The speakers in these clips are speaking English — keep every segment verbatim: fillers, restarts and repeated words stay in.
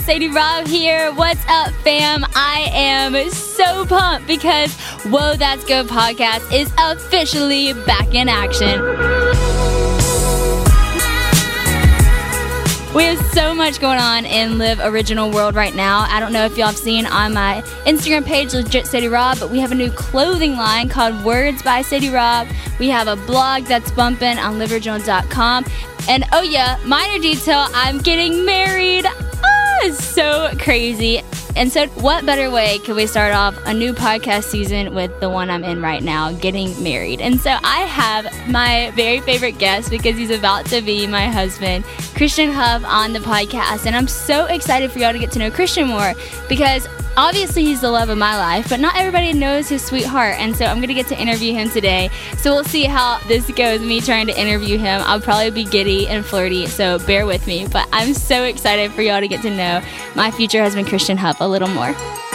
Sadie Rob here. What's up, fam? I am so pumped because Whoa, That's Good podcast is officially back in action. We have so much going on in Live Original World right now. I don't know if y'all have seen on my Instagram page, Legit Sadie Rob, but we have a new clothing line called Words by Sadie Rob. We have a blog that's bumping on live original dot com. And oh yeah, minor detail, I'm getting married. Ah, it's so crazy. And so what better way could we start off a new podcast season with the one I'm in right now, getting married? And so I have my very favorite guest because he's about to be my husband, Christian Huff, on the podcast. And I'm so excited for y'all to get to know Christian more because obviously he's the love of my life, but not everybody knows his sweetheart. And so I'm going to get to interview him today. So we'll see how this goes, me trying to interview him. I'll probably be giddy and flirty, so bear with me. But I'm so excited for y'all to get to know my future husband, Christian Huff, a little more.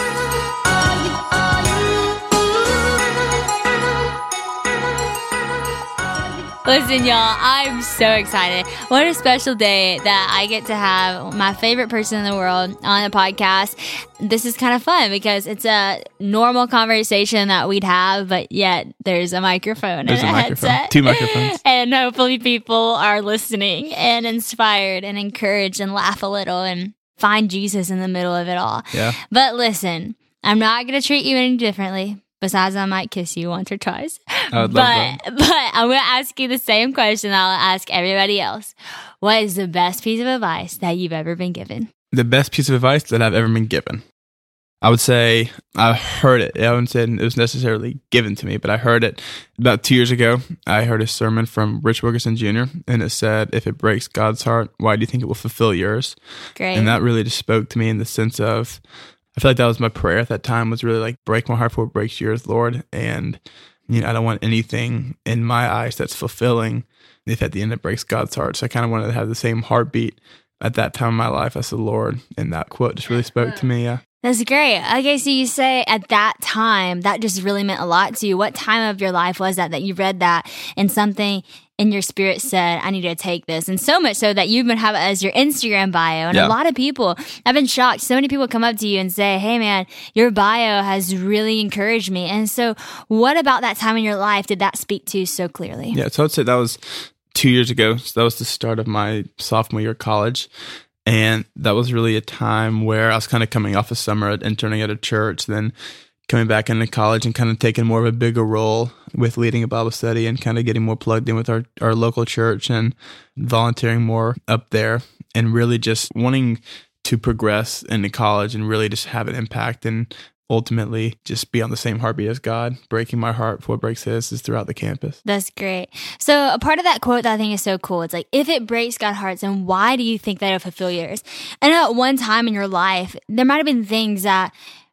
Listen, y'all, I'm so excited. What a special day that I get to have my favorite person in the world on the podcast. This is kind of fun because it's a normal conversation that we'd have, but yet there's a microphone there's and a, a microphone. headset. Two microphones. And hopefully people are listening and inspired and encouraged and laugh a little and find Jesus in the middle of it all. Yeah. But listen, I'm not going to treat you any differently. Besides, I might kiss you once or twice. I would but, love that. But I'm going to ask you the same question that I'll ask everybody else. What is the best piece of advice that you've ever been given? The best piece of advice that I've ever been given. I would say I heard it. I wouldn't say it was necessarily given to me, but I heard it about two years ago. I heard a sermon from Rich Wilkerson Junior, and it said, if it breaks God's heart, why do you think it will fulfill yours? Great. And that really just spoke to me in the sense of, I feel like that was my prayer at that time, was really like, break my heart for what breaks yours, Lord. And, you know, I don't want anything in my eyes that's fulfilling if at the end it breaks God's heart. So I kind of wanted to have the same heartbeat at that time in my life as the Lord. And that quote just really spoke to me, yeah. That's great. Okay, so you say at that time, that just really meant a lot to you. What time of your life was that that you read that and something in your spirit said, I need to take this? And so much so that you even have it as your Instagram bio. And yeah. a lot of people, I've been shocked. So many people come up to you and say, hey man, your bio has really encouraged me. And so what about that time in your life did that speak to so clearly? Yeah, so I'd say that was two years ago. So that was the start of my sophomore year of college. And that was really a time where I was kind of coming off a summer at interning at a church, then coming back into college and kind of taking more of a bigger role with leading a Bible study and kind of getting more plugged in with our, our local church and volunteering more up there and really just wanting to progress into college and really just have an impact and ultimately just be on the same heartbeat as God. Breaking my heart for what breaks his is throughout the campus. That's great. So a part of that quote that I think is so cool, it's like, if it breaks God's hearts, then why do you think that it'll fulfill yours? And at one time in your life, there might have been things that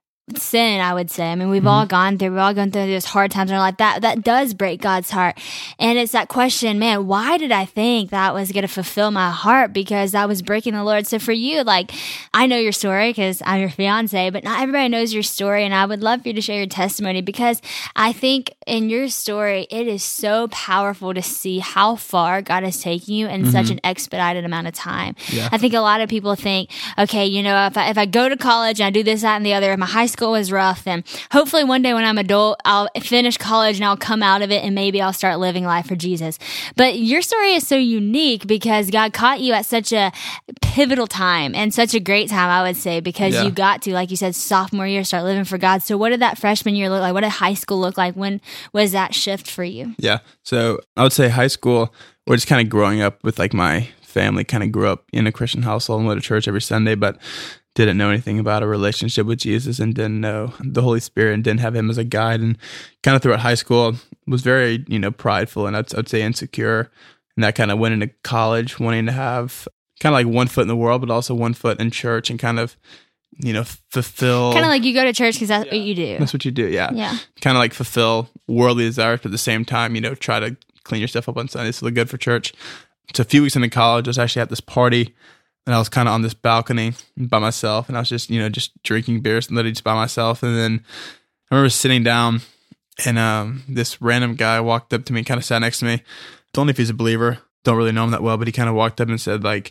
sin, I would say. I mean, we've mm-hmm. all gone through, we've all gone through those hard times in our life. That, that does break God's heart. And it's that question, man, why did I think that was going to fulfill my heart? Because that was breaking the Lord. So for you, like, I know your story because I'm your fiance, but not everybody knows your story. And I would love for you to share your testimony because I think in your story, it is so powerful to see how far God has taken you in mm-hmm. such an expedited amount of time. Yeah. I think a lot of people think, okay, you know, if I, if I go to college and I do this, that, and the other, if my high school was rough, then hopefully one day when I'm adult, I'll finish college and I'll come out of it and maybe I'll start living life for Jesus. But your story is so unique because God caught you at such a pivotal time and such a great time, I would say, because yeah. you got to, like you said, sophomore year, start living for God. So what did that freshman year look like? What did high school look like? When was that shift for you? Yeah. So I would say high school, we're just kind of growing up with like my family kind of grew up in a Christian household and went to church every Sunday, but didn't know anything about a relationship with Jesus and didn't know the Holy Spirit and didn't have him as a guide. And kind of throughout high school was very, you know, prideful and I'd, I'd say insecure. And that kind of went into college wanting to have kind of like one foot in the world, but also one foot in church and kind of, you know, fulfill. Kind of like you go to church because that's yeah. what you do. That's what you do, yeah. Yeah. Kind of like fulfill worldly desires, but at the same time, you know, try to clean yourself up on Sundays to look good for church. So a few weeks into college, I was actually at this party and I was kind of on this balcony by myself and I was just, you know, just drinking beers and literally just by myself. And then I remember sitting down and um, this random guy walked up to me, kind of sat next to me. Don't know if he's a believer. Don't really know him that well, but he kind of walked up and said, like,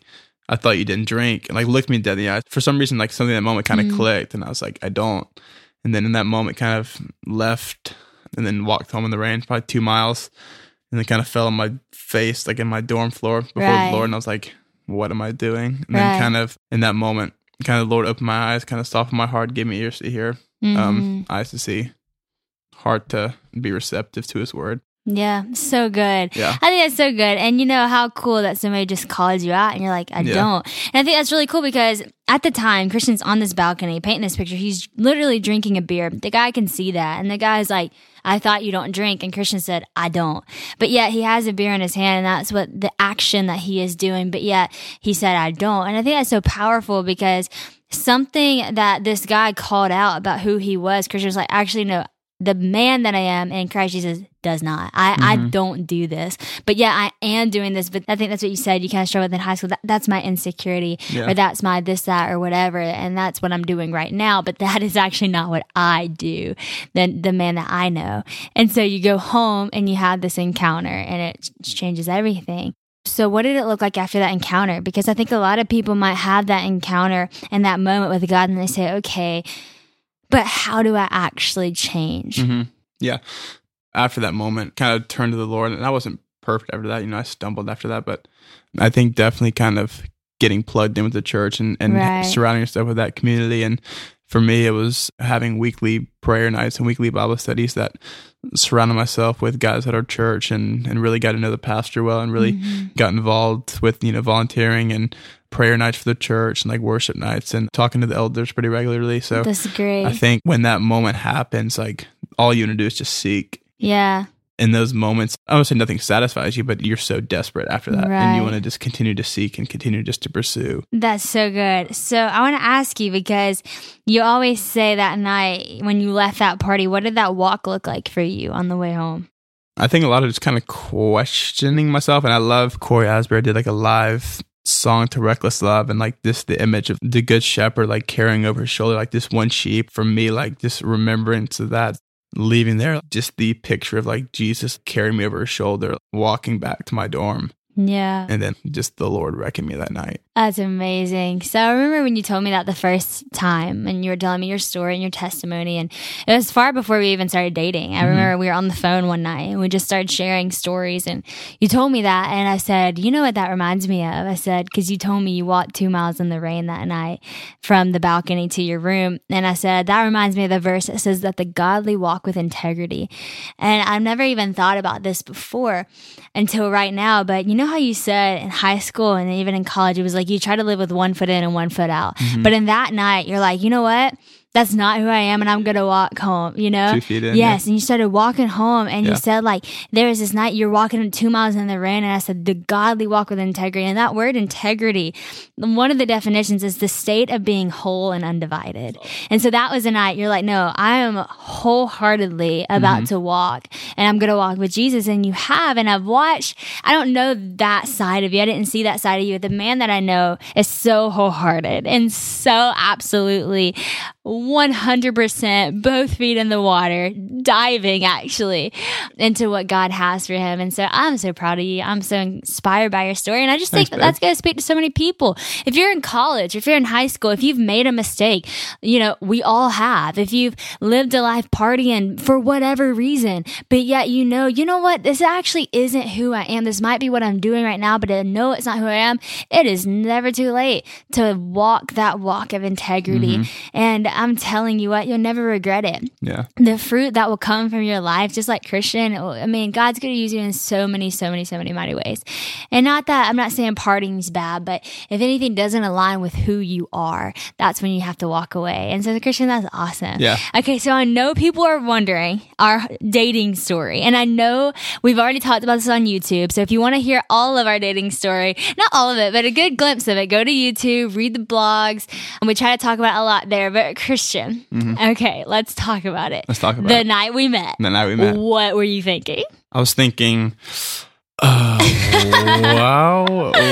I thought you didn't drink. And like looked me dead in the eyes. For some reason, like something in that moment kind of mm. clicked. And I was like, I don't. And then in that moment kind of left and then walked home in the rain, probably two miles. And then kind of fell on my face, like in my dorm floor before right. the Lord. And I was like, what am I doing? And right. then kind of in that moment, kind of the Lord opened my eyes, kind of softened my heart, gave me ears to hear, mm-hmm. um, eyes to see, heart to be receptive to his word. Yeah, so good. Yeah. I think that's so good. And you know how cool that somebody just calls you out and you're like, I yeah. don't. And I think that's really cool because at the time, Christian's on this balcony painting this picture. He's literally drinking a beer. The guy can see that. And the guy's like, I thought you don't drink. And Christian said, I don't. But yet he has a beer in his hand and that's what the action that he is doing. But yet he said, I don't. And I think that's so powerful because something that this guy called out about who he was, Christian was like, actually, no, the man that I am in Christ Jesus does not. I, mm-hmm. I don't do this. But yeah, I am doing this. But I think that's what you said. You kind of struggle with in high school. That, that's my insecurity yeah. or that's my this, that, or whatever. And that's what I'm doing right now. But that is actually not what I do, the, the man that I know. And so you go home and you have this encounter and it changes everything. So what did it look like after that encounter? Because I think a lot of people might have that encounter and that moment with God and they say, okay, but how do I actually change? Mm-hmm. Yeah. After that moment, kind of turned to the Lord. And I wasn't perfect after that. You know, I stumbled after that. But I think definitely kind of getting plugged in with the church and, and right. surrounding yourself with that community. And for me, it was having weekly prayer nights and weekly Bible studies that surrounded myself with guys at our church and, and really got to know the pastor well and really mm-hmm. got involved with, you know, volunteering and prayer nights for the church and like worship nights and talking to the elders pretty regularly. So that's great. I think when that moment happens, like all you want to do is just seek. Yeah. In those moments, I would say nothing satisfies you, but you're so desperate after that. Right. And you want to just continue to seek and continue just to pursue. That's so good. So I want to ask you, because you always say that night when you left that party, what did that walk look like for you on the way home? I think a lot of just kind of questioning myself. And I love Corey Asbury did like a live song to Reckless Love, and like this the image of the good shepherd like carrying over his shoulder like this one sheep. For me, like just remembrance of that, leaving there, just the picture of like Jesus carrying me over his shoulder, walking back to my dorm. Yeah. And then just the Lord wrecking me that night. That's amazing. So I remember when you told me that the first time and you were telling me your story and your testimony, and it was far before we even started dating. I mm-hmm. remember we were on the phone one night and we just started sharing stories, and you told me that, and I said, you know what that reminds me of? I said, because you told me you walked two miles in the rain that night from the balcony to your room. And I said, that reminds me of the verse that says that the godly walk with integrity. And I've never even thought about this before until right now. But you know how you said in high school and even in college, it was like you try to live with one foot in and one foot out. Mm-hmm. But in that night, you're like, you know what? That's not who I am, and I'm going to walk home, you know? Two feet in. Yes, yeah. And you started walking home, and yeah. you said, like, there was this night you're walking two miles in the rain, and I said, the godly walk with integrity. And that word integrity, one of the definitions is the state of being whole and undivided. And so that was a night you're like, no, I am wholeheartedly about mm-hmm. to walk, and I'm going to walk with Jesus. And you have, and I've watched, I don't know that side of you. I didn't see that side of you. The man that I know is so wholehearted and so absolutely one hundred percent both feet in the water, diving actually into what God has for him. And so I'm so proud of you. I'm so inspired by your story. And I just Thanks, think that's going to speak to so many people. If you're in college, if you're in high school, if you've made a mistake, you know, we all have. If you've lived a life partying for whatever reason, but yet you know, you know what? This actually isn't who I am. This might be what I'm doing right now, but I know it's not who I am. It is never too late to walk that walk of integrity. Mm-hmm. And I'm telling you what, you'll never regret it. Yeah. The fruit that will come from your life, just like Christian, I mean, God's going to use you in so many, so many, so many mighty ways. And not that, I'm not saying partying is bad, but if anything doesn't align with who you are, that's when you have to walk away. And so the Christian, that's awesome. Yeah. Okay, so I know people are wondering our dating story. And I know we've already talked about this on YouTube. So if you want to hear all of our dating story, not all of it, but a good glimpse of it, go to YouTube, read the blogs, and we try to talk about it a lot there. But Christian, Mm-hmm. okay, let's talk about it. Let's talk about the it. The night we met. The night we met. What were you thinking? I was thinking, uh, wow,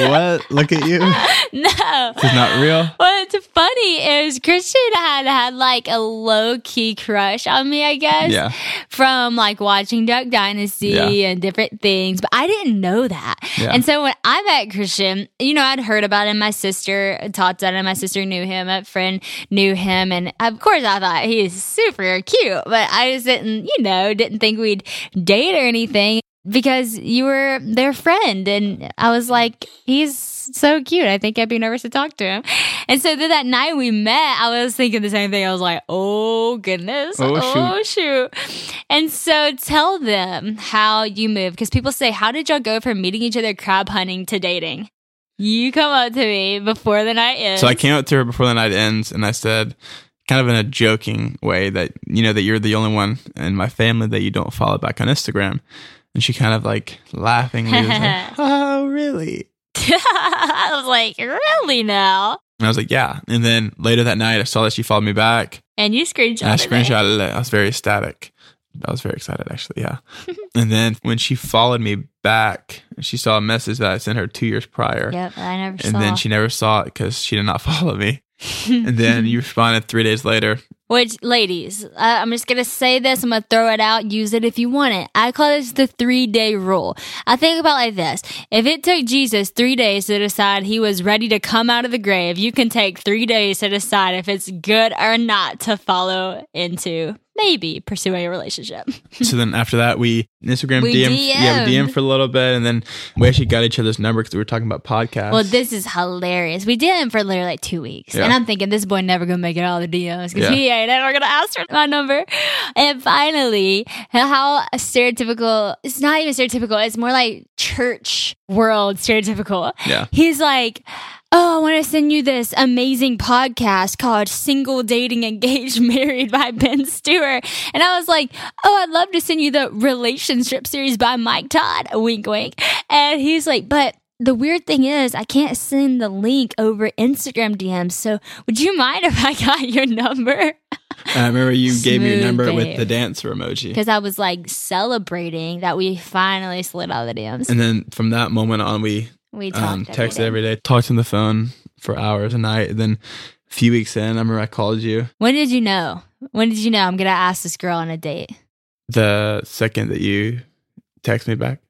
what? Look at you. No. It's not real? What's funny is Christian had had like a low-key crush on me, I guess. Yeah. From like watching Duck Dynasty Yeah. and different things. But I didn't know that. Yeah. And so when I met Christian, you know, I'd heard about him. My sister talked about him. My sister knew him. A friend knew him. And of course I thought he's super cute. But I just didn't, you know, didn't think we'd date or anything. Because you were their friend. And I was like, he's so cute. I think I'd be nervous to talk to him. And so then that night we met, I was thinking the same thing. I was like, oh, goodness. Oh, Oh, shoot. And so tell them how you moved. Because people say, how did y'all go from meeting each other crab hunting to dating? You come up to me before the night ends. So I came up to her before the night ends and I said, kind of in a joking way, that, you know, that you're the only one in my family that you don't follow back on Instagram. And she kind of like laughingly was like, oh, really? I was like, really now? And I was like, yeah. And then later that night, I saw that she followed me back. And you screenshot And I it. screenshotted it. I was very ecstatic. I was very excited, actually, yeah. And then when she followed me back, she saw a message that I sent her two years prior. Yep, I never And saw. then she never saw it because she did not follow me. And then you responded three days later. Which, ladies, I, I'm just going to say this. I'm going to throw it out. Use it if you want it. I call this the three-day rule. I think about it like this. If it took Jesus three days to decide he was ready to come out of the grave, you can take three days to decide if it's good or not to follow into maybe pursuing a relationship. So then after that, we Instagram We D M, D M'd. yeah, we D M'd for a little bit, and then we actually got each other's number because we were talking about podcasts. Well, this is hilarious. We did it for literally like two weeks. Yeah. And I'm thinking this boy never going to make it out of the D Ms because Yeah. he ain't ever going to ask for my number. And finally, how stereotypical, it's not even stereotypical, it's more like church world stereotypical. Yeah. He's like, oh, I want to send you this amazing podcast called Single, Dating, Engaged, Married by Ben Stewart. And I was like, oh, I'd love to send you the relationship series by Mike Todd. Wink, wink. And he's like, but the weird thing is I can't send the link over Instagram D Ms. So would you mind if I got your number? I remember you gave me your Smooth number babe. with the dancer emoji. Because I was like celebrating that we finally slid out of the D Ms. And then from that moment on, we We talked um, every texted day. every day, talked on the phone for hours a night. And then a few weeks in, I remember I called you When did you know? When did you know I'm going to ask this girl on a date? the second that you text me back.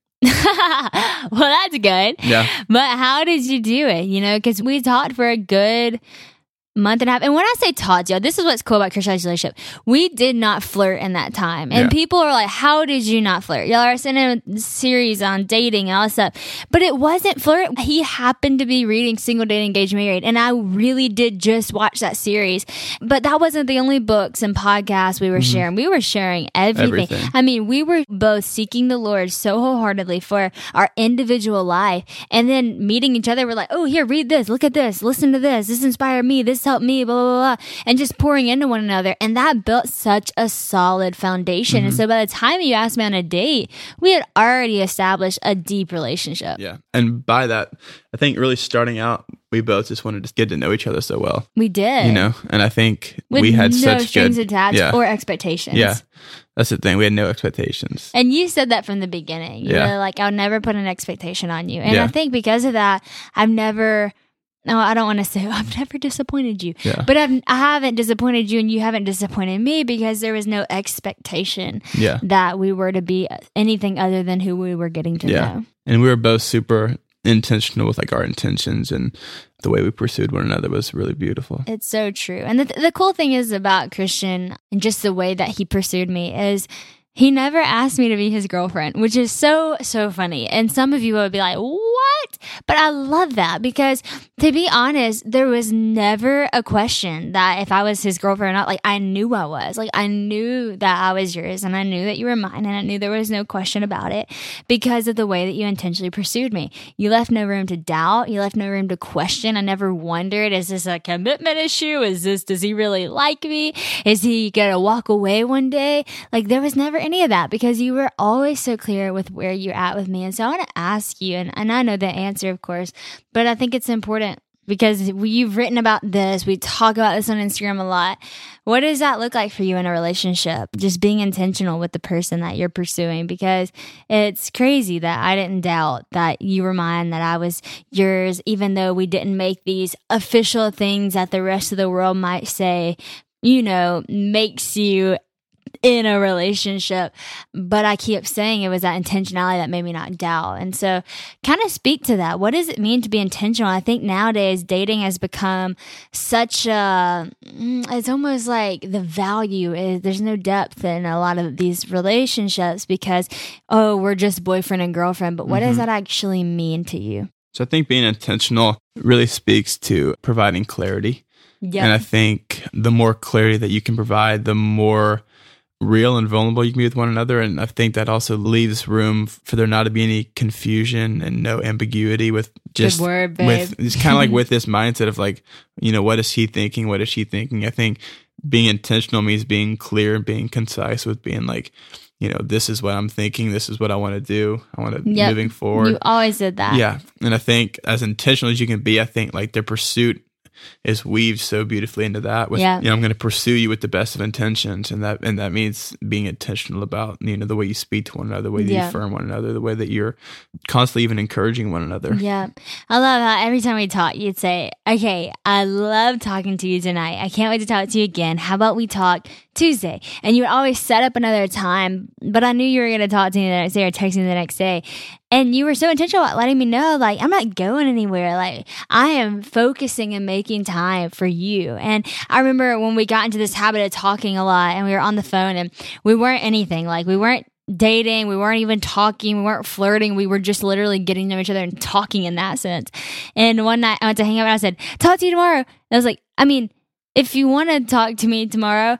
Well, that's good. Yeah. But how did you do it? You know, because we talked for a good month and a half. And when I say talked, y'all, this is what's cool about Christian's relationship. We did not flirt in that time. And Yeah. people are like, how did you not flirt? Y'all are sending a series on dating and all that stuff. But it wasn't flirt. He happened to be reading Single, Dating, Engaged, Married. And I really did just watch that series. But that wasn't the only books and podcasts we were sharing. We were sharing everything. Everything. I mean, we were both seeking the Lord so wholeheartedly for our individual life. And then meeting each other, we're like, oh, here, read this, look at this, listen to this, this inspired me, this helped me, blah, blah, blah. And just pouring into one another. And that built such a solid foundation. And so by the time you asked me on a date, we had already established a deep relationship. Yeah. And by that, I think really starting out, we both just wanted to get to know each other so well, We did. you know? And I think With we had no such strings good, attached yeah. or expectations. Yeah. That's the thing. We had no expectations. And you said that from the beginning. You Yeah. were like, I'll never put an expectation on you. And Yeah. I think because of that, I've never, no, I don't want to say I've never disappointed you. Yeah. But I've, I haven't disappointed you and you haven't disappointed me because there was no expectation Yeah. that we were to be anything other than who we were getting to Yeah. know. And we were both super intentional with like our intentions, and the way we pursued one another was really beautiful. It's so true. And the, the cool thing is about Christian and just the way that he pursued me is he never asked me to be his girlfriend, which is so, so funny. And some of you would be like, what? But I love that because to be honest, there was never a question that if I was his girlfriend or not, like I knew I was. Like I knew that I was yours and I knew that you were mine and I knew there was no question about it because of the way that you intentionally pursued me. You left no room to doubt. You left no room to question. I never wondered, is this a commitment issue? Is this, does he really like me? Is he going to walk away one day? Like there was never any of that because you were always so clear with where you're at with me. And so I want to ask you, and, and I know the answer, of course, but I think it's important. because we, you've written about this. We talk about this on Instagram a lot. What does that look like for you in a relationship? Just being intentional with the person that you're pursuing, because it's crazy that I didn't doubt that you were mine, that I was yours, even though we didn't make these official things that the rest of the world might say, you know, makes you in a relationship. But I keep saying it was that intentionality that made me not doubt. And so kind of speak to that. What does it mean to be intentional? I think nowadays dating has become such a, it's almost like the value is there's no depth in a lot of these relationships because, oh, we're just boyfriend and girlfriend. But what mm-hmm. does that actually mean to you? So I think being intentional really speaks to providing clarity. Yep. And I think the more clarity that you can provide, the more real and vulnerable you can be with one another. And I think that also leaves room for there not to be any confusion and no ambiguity with just Good word, babe. with it's kind of like with this mindset of like, you know, what is he thinking? What is she thinking? I think being intentional means being clear and being concise with being like, you know, this is what I'm thinking. This is what I want to do. I want to yep. moving forward. You always did that. Yeah. And I think as intentional as you can be, I think like their pursuit is weaved so beautifully into that with, yeah. you know, I'm going to pursue you with the best of intentions. And that, and that means being intentional about, you know, the way you speak to one another, the way that yeah. you affirm one another, the way that you're constantly even encouraging one another. Yeah. I love how every time we talk, you'd say, okay, I love talking to you tonight. I can't wait to talk to you again. How about we talk Tuesday? And you would always set up another time, but I knew you were going to talk to me the next day or text me the next day. And you were so intentional about letting me know, like, I'm not going anywhere. Like, I am focusing and making time for you. And I remember when we got into this habit of talking a lot and we were on the phone and we weren't anything. Like, we weren't dating. We weren't even talking. We weren't flirting. We were just literally getting to know each other and talking in that sense. And one night I went to hang out and I said, talk to you tomorrow. And I was like, I mean, if you want to talk to me tomorrow,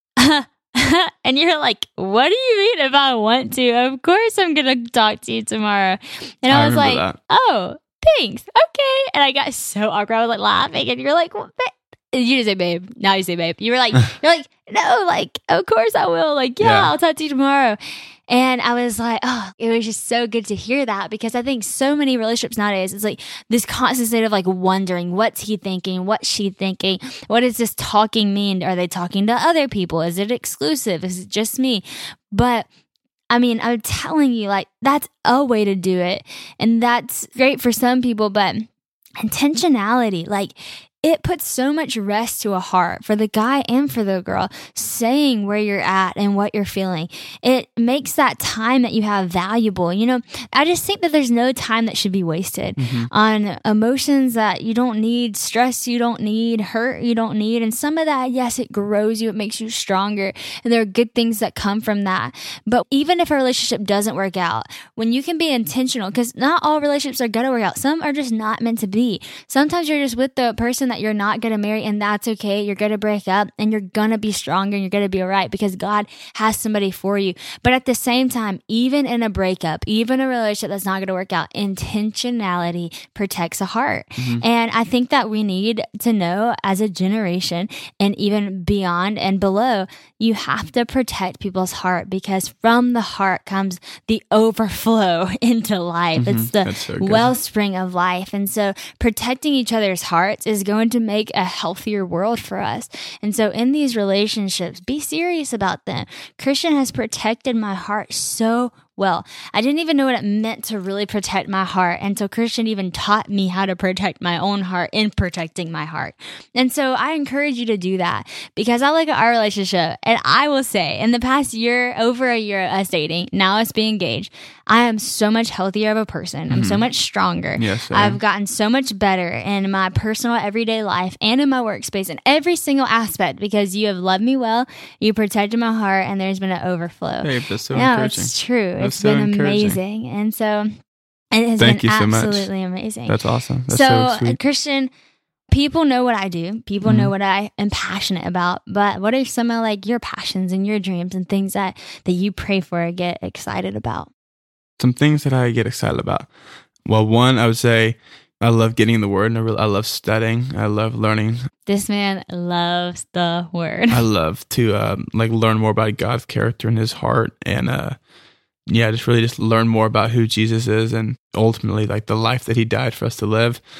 and you're like, what do you mean if I want to? Of course I'm going to talk to you tomorrow. And I, I was like, that. oh, thanks. Okay. And I got so awkward. I was like laughing. And you're like, well, you didn't say babe. Now you say babe. You were like, you're like, no, like, of course I will. Like, yeah, yeah, I'll talk to you tomorrow. And I was like, oh, it was just so good to hear that, because I think so many relationships nowadays, it's like this constant state of like wondering, what's he thinking? What's she thinking? What does this talking mean? Are they talking to other people? Is it exclusive? Is it just me? But I mean, I'm telling you, like, that's a way to do it. And that's great for some people, but intentionality, like, it puts so much rest to a heart for the guy and for the girl, saying where you're at and what you're feeling. It makes that time that you have valuable. You know, I just think that there's no time that should be wasted mm-hmm. on emotions that you don't need, stress you don't need, hurt you don't need. And some of that, yes, it grows you, it makes you stronger. And there are good things that come from that. But even if a relationship doesn't work out, when you can be intentional, because not all relationships are going to work out. Some are just not meant to be. Sometimes you're just with the person that you're not going to marry, and that's okay. You're going to break up and you're going to be stronger and you're going to be all right because God has somebody for you. But at the same time, even in a breakup, even a relationship that's not going to work out, intentionality protects a heart. Mm-hmm. And I think that we need to know as a generation, and even beyond and below, you have to protect people's heart, because from the heart comes the overflow into life. Mm-hmm. It's the so wellspring of life. And so protecting each other's hearts is going to make a healthier world for us. And so in these relationships, be serious about them. Christian has protected my heart so well. I didn't even know what it meant to really protect my heart until Christian even taught me how to protect my own heart in protecting my heart. And so I encourage you to do that, because I look at our relationship and I will say, in the past year, over a year of us dating, now us being engaged, I am so much healthier of a person. I'm mm-hmm. so much stronger. Yes, I've gotten so much better in my personal everyday life and in my workspace, in every single aspect, because you have loved me well, you protected my heart, and there's been an overflow. Hey, that's so no, encouraging. It's true. That's it's so been amazing. And so it has Thank been you so absolutely much. amazing. That's awesome. That's so, so sweet. Christian, people know what I do. People Mm-hmm. know what I am passionate about. But what are some of like your passions and your dreams and things that, that you pray for or get excited about? Some things that I get excited about. Well, one, I would say I love getting in the Word, and I, really, I love studying. I love learning. This man loves the Word. I love to um, like learn more about God's character and His heart, and uh, yeah, just really just learn more about who Jesus is, and ultimately like the life that He died for us to live.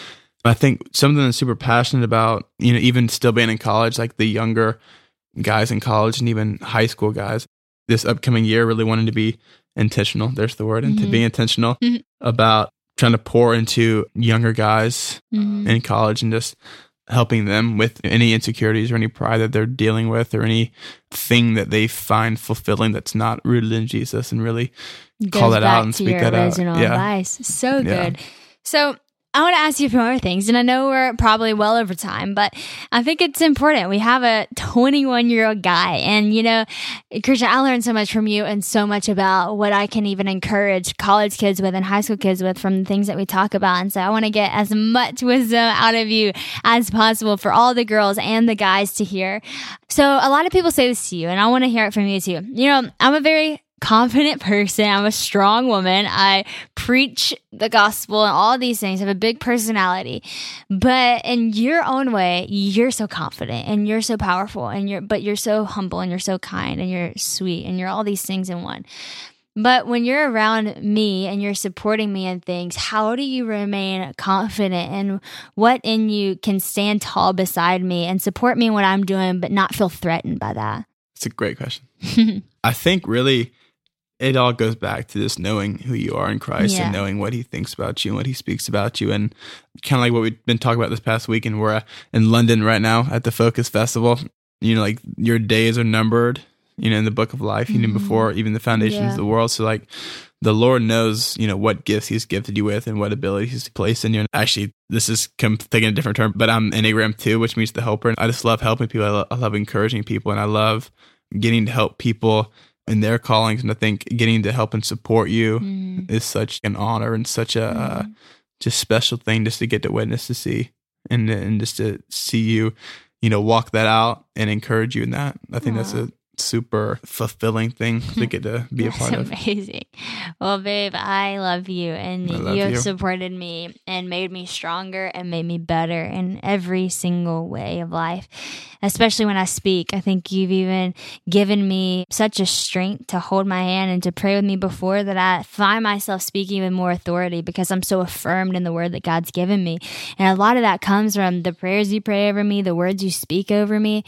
I think something that's super passionate about, you know, even still being in college, like the younger guys in college and even high school guys, this upcoming year really wanting to be intentional. There's the word, and Mm-hmm. to be intentional Mhm. about trying to pour into younger guys Mhm. in college and just helping them with any insecurities or any pride that they're dealing with or any thing that they find fulfilling that's not rooted in Jesus, and really call Goes that back out and to speak your that out. original Yeah. advice. So Yeah. good. So I want to ask you a few more things, and I know we're probably well over time, but I think it's important. We have a twenty-one-year-old guy, and, you know, Christian, I learned so much from you and so much about what I can even encourage college kids with and high school kids with from the things that we talk about. And so I want to get as much wisdom out of you as possible for all the girls and the guys to hear. So a lot of people say this to you, and I want to hear it from you too. You know, I'm a very confident person. I'm a strong woman. I preach the gospel and all these things. I have a big personality, but in your own way, you're so confident and you're so powerful, and you're, but you're so humble and you're so kind and you're sweet and you're all these things in one. But when you're around me and you're supporting me in things, how do you remain confident, and what in you can stand tall beside me and support me in what I'm doing, but not feel threatened by that? It's a great question. I think really it all goes back to just knowing who you are in Christ Yeah. and knowing what he thinks about you and what he speaks about you. And kind of like what we've been talking about this past week, and we're in London right now at the Focus Festival. You know, like your days are numbered, you know, in the book of life, you know, before even the foundations Yeah. of the world. So like the Lord knows, you know, what gifts he's gifted you with and what abilities he's placed in you. And actually, this is come, taking a different term, but I'm Enneagram two, which means the helper. And I just love helping people. I, lo- I love encouraging people, and I love getting to help people in their callings. And I think getting to help and support you Mm. is such an honor and such a uh, just special thing just to get to witness, to see, and and just to see you, you know, walk that out and encourage you in that. I think that's a super fulfilling thing to get to be a part That's of. amazing. Well, babe, I love you, and I you love have you. supported me and made me stronger and made me better in every single way of life, especially when I speak. I think you've even given me such a strength to hold my hand and to pray with me before, that I find myself speaking with more authority because I'm so affirmed in the word that God's given me. And a lot of that comes from the prayers you pray over me, the words you speak over me.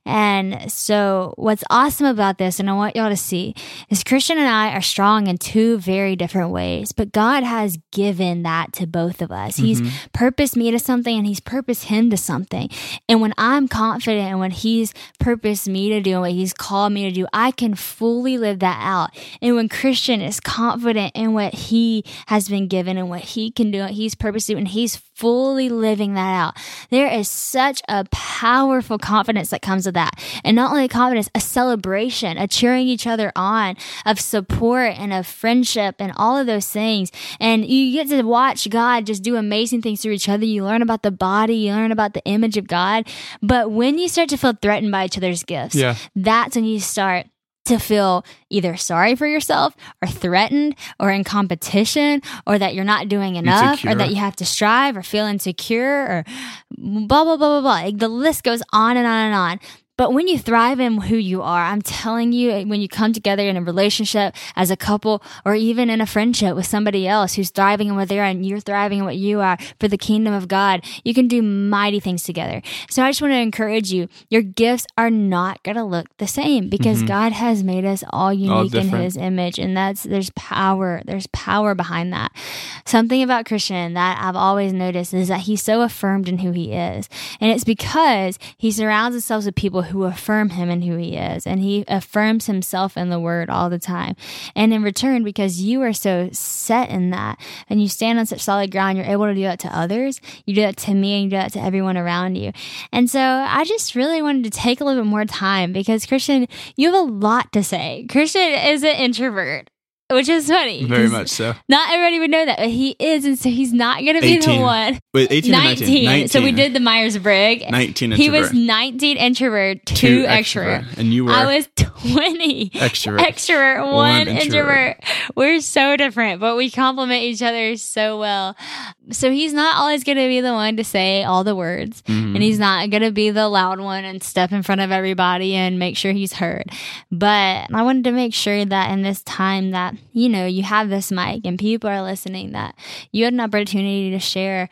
And so what's awesome about this, and I want y'all to see, is Christian and I are strong in two very different ways, but God has given that to both of us. He's purposed me to something, and he's purposed him to something. And when I'm confident and when he's purposed me to do and what he's called me to do, I can fully live that out. And when Christian is confident in what he has been given and what he can do, what he's purposed to do, and he's fully living that out, there is such a powerful confidence that comes with that. And not only confidence, a celebration, a cheering each other on, of support and of friendship and all of those things. And you get to watch God just do amazing things through each other. You learn about the body, you learn about the image of God. But when you start to feel threatened by each other's gifts, Yeah. that's when you start to feel either sorry for yourself or threatened or in competition, or that you're not doing enough, or Insecure. that you have to strive or feel insecure, or blah, blah, blah, blah, blah. Like, the list goes on and on and on. But when you thrive in who you are, I'm telling you, when you come together in a relationship as a couple, or even in a friendship with somebody else who's thriving in what they are and you're thriving in what you are for the kingdom of God, you can do mighty things together. So I just want to encourage you, your gifts are not going to look the same, because Mm-hmm. God has made us all unique in different. his image. And that's, there's power, there's power behind that. Something about Christian that I've always noticed is that he's so affirmed in who he is. And it's because he surrounds himself with people who affirm him in who he is, and he affirms himself in the word all the time. And in return, because you are so set in that and you stand on such solid ground, you're able to do that to others. You do that to me, and you do that to everyone around you. And so I just really wanted to take a little bit more time, because Christian, you have a lot to say. Christian is an introvert, which is funny. Very 'cause much so. Not everybody would know that, but he is, and so he's not going to be the eighteen. one. Wait, eighteen or nineteen? nineteen. nineteen. So we did the Myers-Briggs. nineteen He introvert. was nineteen introvert, two, extrovert. And you were I was twenty extrovert. extrovert, one, One introvert. introvert. We're so different, but we complement each other so well. So he's not always going to be the one to say all the words, Mhm. and he's not going to be the loud one and step in front of everybody and make sure he's heard. But I wanted to make sure that in this time that, you know, you have this mic and people are listening, that you had an opportunity to share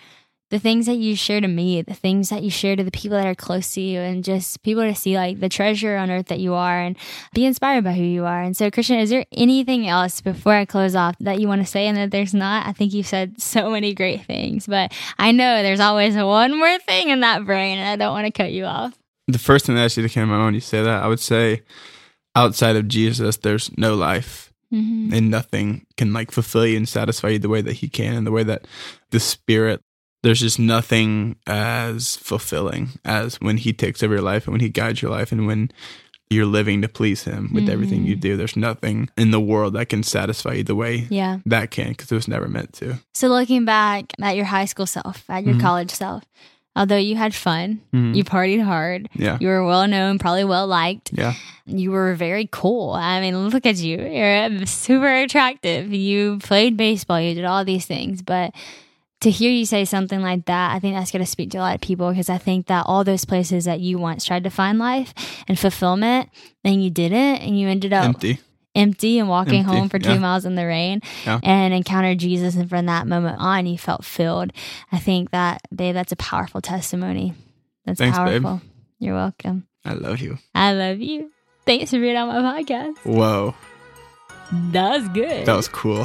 the things that you share to me, the things that you share to the people that are close to you, and just people to see like the treasure on earth that you are and be inspired by who you are. And so, Christian, is there anything else before I close off that you want to say? And that there's not? I think you've said so many great things, but I know there's always one more thing in that brain, and I don't want to cut you off. The first thing that actually came to my mind when you say that, I would say outside of Jesus, there's no life. Mm-hmm. And nothing can like fulfill you and satisfy you the way that he can, and the way that the Spirit, there's just nothing as fulfilling as when he takes over your life and when he guides your life and when you're living to please him with mm-hmm. everything you do. There's nothing in the world that can satisfy you the way yeah. that can, because it was never meant to. So looking back at your high school self, at your mm-hmm. college self, although you had fun, mm-hmm. you partied hard, yeah. you were well known, probably well liked, yeah. you were very cool. I mean, look at you. You're super attractive. You played baseball. You did all these things. But to hear you say something like that, I think that's going to speak to a lot of people, because I think that all those places that you once tried to find life and fulfillment, then you didn't, and you ended up empty. empty and walking empty. home for two yeah. miles in the rain yeah. and encountered Jesus. And from that moment on, you felt filled. I think that, babe, that's a powerful testimony. That's Thanks, powerful. Babe. You're welcome. I love you. I love you. Thanks for being on my podcast. Whoa. That was good. That was cool.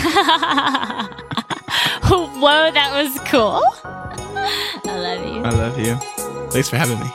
Whoa, that was cool. I love you. I love you. Thanks for having me.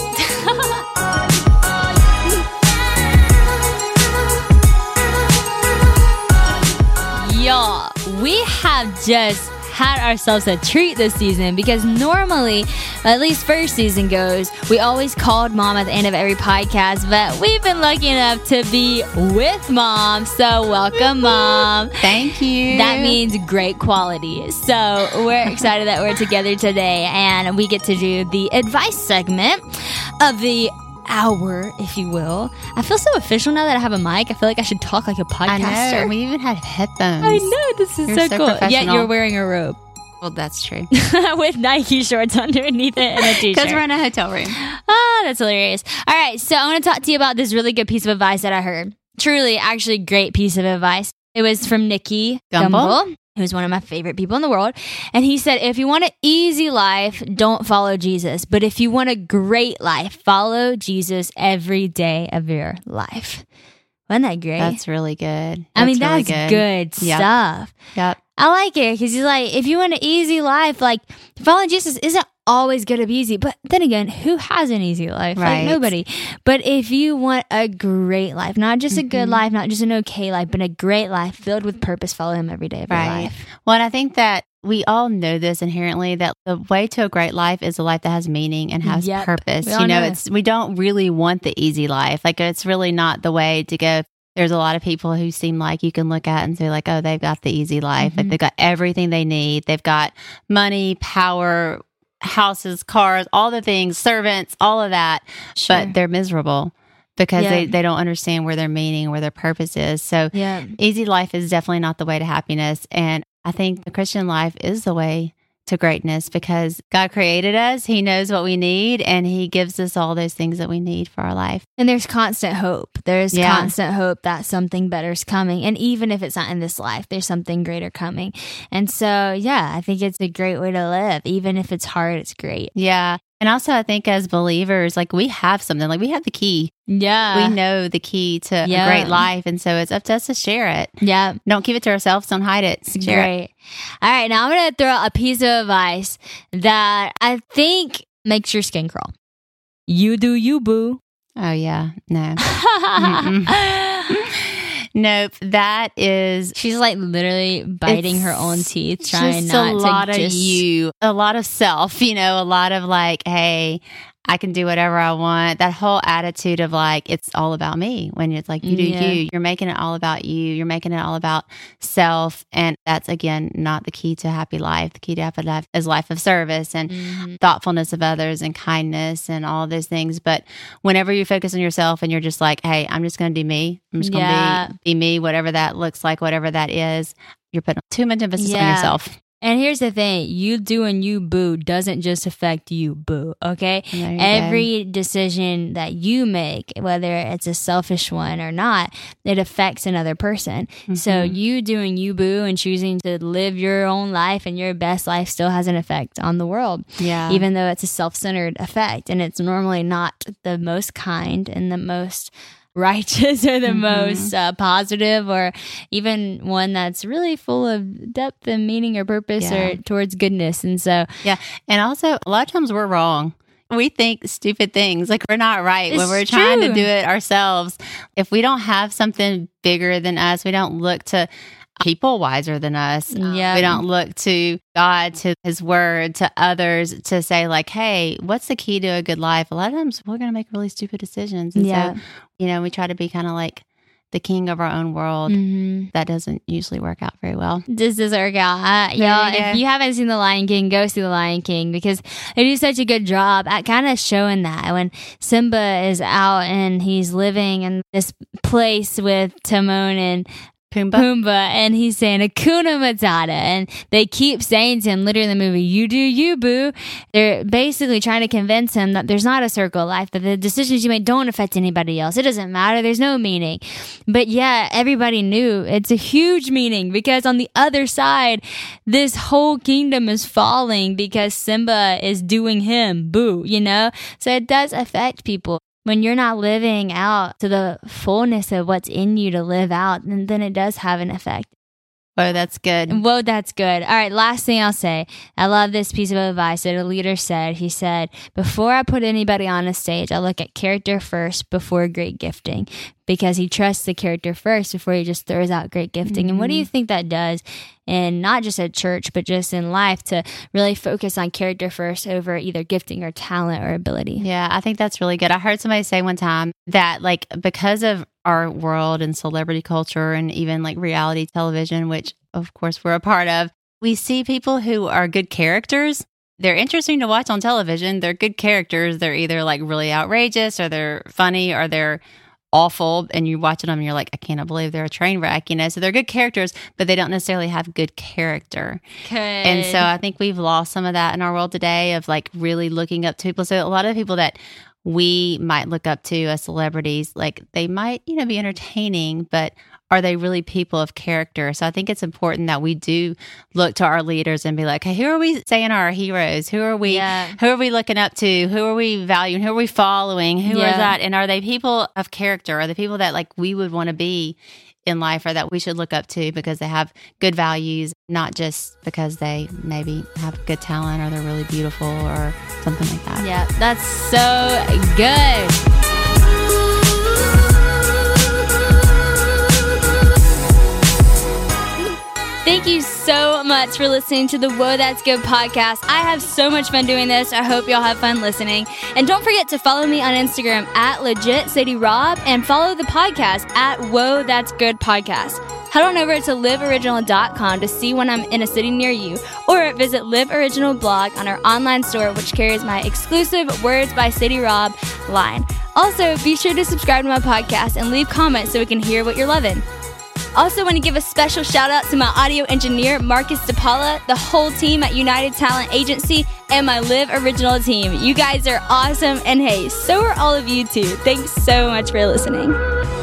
Y'all, we have just had ourselves a treat this season, because normally, at least first season goes, we always called Mom at the end of every podcast, but we've been lucky enough to be with Mom. So welcome, Mom. Thank you. That means great quality. So we're excited that we're together today, and we get to do the advice segment of the hour, if you will. I feel so official now that I have a mic. I feel like I should talk like a podcaster. I know. We even had headphones. I know. This is You're so, so cool. Yet you're wearing a robe. Well, that's true. With Nike shorts underneath it and a t-shirt. Because we're in a hotel room. Ah, that's hilarious. All right, so I want to talk to you about this really good piece of advice that I heard. Truly, actually great piece of advice. It was from Nicky Gumbel, Gumbel, who's one of my favorite people in the world. And he said, if you want an easy life, don't follow Jesus. But if you want a great life, follow Jesus every day of your life. Wasn't that great? That's really good. That's I mean, really that's good, good yep. stuff. Yep. I like it, because he's like, if you want an easy life, like following Jesus isn't always going to be easy. But then again, who has an easy life? Right. Like nobody. But if you want a great life, not just a good mm-hmm. life, not just an okay life, but a great life filled with purpose, follow him every day of right. your life. Well, and I think that we all know this inherently, that the way to a great life is a life that has meaning and has yep. purpose. We you all know, know, it's we don't really want the easy life. Like, it's really not the way to go. There's a lot of people who seem like you can look at and say like, oh, they've got the easy life. Mm-hmm. Like, they've got everything they need. They've got money, power, houses, cars, all the things, servants, all of that. Sure. But they're miserable because yeah. they, they don't understand where their meaning, where their purpose is. So yeah. easy life is definitely not the way to happiness. And I think the Christian life is the way to greatness, because God created us. He knows what we need, and he gives us all those things that we need for our life. And there's constant hope. There's yeah. constant hope that something better is coming. And even if it's not in this life, there's something greater coming. And so, yeah, I think it's a great way to live. Even if it's hard, it's great. Yeah. And also, I think as believers, like, we have something, like, we have the key. Yeah. We know the key to yeah. a great life. And so it's up to us to share it. Yeah. Don't keep it to ourselves. Don't hide it. Share great. it. All right. Now I'm going to throw out a piece of advice that I think makes your skin crawl. You do you, boo. Oh, yeah. No. Nope, that is... She's like literally biting her own teeth, trying just not a lot to of just... you, a lot of self, you know, a lot of like, hey, I can do whatever I want. That whole attitude of like, it's all about me. When it's like, you do yeah. you, you're making it all about you. You're making it all about self. And that's, again, not the key to a happy life. The key to a happy life is life of service and mm-hmm. thoughtfulness of others and kindness and all those things. But whenever you focus on yourself and you're just like, hey, I'm just going to do me. I'm just going to yeah. be, be me, whatever that looks like, whatever that is. You're putting too much emphasis yeah. on yourself. And here's the thing, you doing you, boo, doesn't just affect you, boo, okay? Every go. decision that you make, whether it's a selfish one or not, it affects another person. Mm-hmm. So you doing you, boo, and choosing to live your own life and your best life still has an effect on the world. Yeah. Even though it's a self-centered effect, and it's normally not the most kind and the most righteous or the mm-hmm. most uh, positive, or even one that's really full of depth and meaning or purpose yeah. or towards goodness. And so yeah, and also a lot of times we're wrong. We think stupid things, like we're not right it's when we're true. trying to do it ourselves. If we don't have something bigger than us, we don't look to people wiser than us. Yeah. We don't look to God, to his word, to others to say like, hey, what's the key to a good life? A lot of times we're going to make really stupid decisions. And yeah. so, you know, we try to be kind of like the king of our own world. Mm-hmm. That doesn't usually work out very well. This doesn't work out. Uh, y'all, if you haven't seen The Lion King, go see The Lion King, because they do such a good job at kind of showing that when Simba is out and he's living in this place with Timon and Pumbaa. Pumbaa, and he's saying Hakuna Matata, and they keep saying to him literally in the movie, you do you, boo. They're basically trying to convince him that there's not a circle of life, that the decisions you make don't affect anybody else. It doesn't matter. There's no meaning. But yeah, everybody knew it's a huge meaning, because on the other side, this whole kingdom is falling because Simba is doing him, boo, you know? So it does affect people. When you're not living out to the fullness of what's in you to live out, then, then it does have an effect. Whoa, that's good. Whoa, that's good. All right, last thing I'll say. I love this piece of advice that a leader said. He said, before I put anybody on a stage, I look at character first before great gifting, because he trusts the character first before he just throws out great gifting. Mm-hmm. And what do you think that does? And not just at church, but just in life, to really focus on character first over either gifting or talent or ability. Yeah, I think that's really good. I heard somebody say one time that, like, because of our world and celebrity culture and even like reality television, which of course we're a part of, we see people who are good characters. They're interesting to watch on television. They're good characters. They're either like really outrageous, or they're funny, or they're awful, and you're watching them and you're like, I cannot believe they're a train wreck, you know? So they're good characters, but they don't necessarily have good character. Good. And so I think we've lost some of that in our world today, of like really looking up to people. So a lot of people that we might look up to as celebrities, like they might, you know, be entertaining, but are they really people of character? So I think it's important that we do look to our leaders and be like, hey, who are we saying are our heroes? Who are we, yeah. who are we looking up to? Who are we valuing? Who are we following? Who yeah. is that? And are they people of character? Are they people that like we would want to be in life, or that we should look up to because they have good values, not just because they maybe have good talent or they're really beautiful or something like that. Yeah, that's so good. Thank you so much for listening to the Whoa, That's Good podcast. I have so much fun doing this. I hope y'all have fun listening. And don't forget to follow me on Instagram at Legit Sadie Rob, and follow the podcast at Whoa, That's Good podcast. Head on over to live original dot com to see when I'm in a city near you, or visit Live Original blog on our online store, which carries my exclusive Words by Sadie Rob line. Also, be sure to subscribe to my podcast and leave comments so we can hear what you're loving. Also want to give a special shout out to my audio engineer, Marcus DePaula, the whole team at United Talent Agency, and my Live Original team. You guys are awesome, and hey, so are all of you too. Thanks so much for listening.